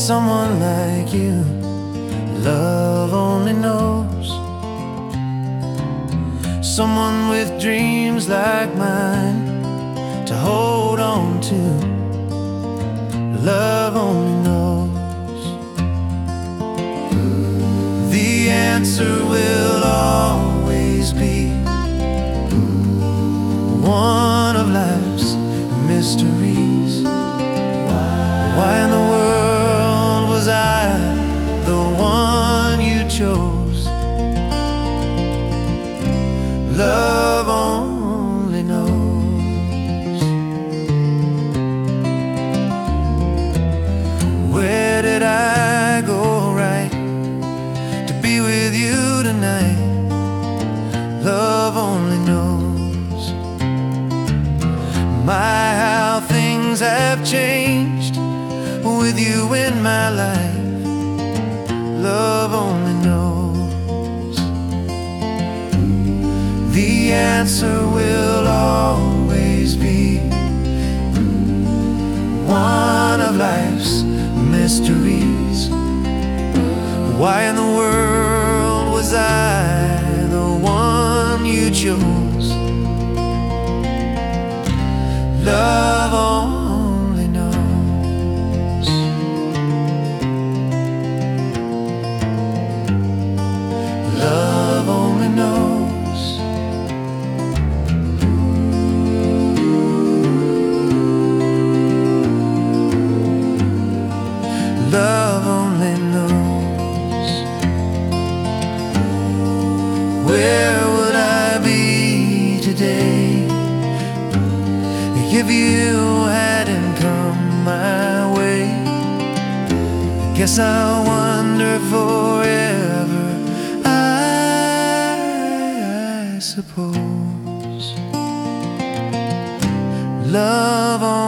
someone like you, love only knows. Someone with dreams like mine to hold on to, love only knows. The answer will always be one of life's mysteries. Why in the world was I the one you chose? Love only knows. Where did I go right to be with you tonight? Love only knows. My, how things have changed with you in my life. Love only knows. The answer will always be one of life's mysteries. Why in the world was I the one you chose? Love only knows. Love only knows. Love only knows. Where would I be today if you hadn't come my way? Guess I'll wonder forever, I suppose. Love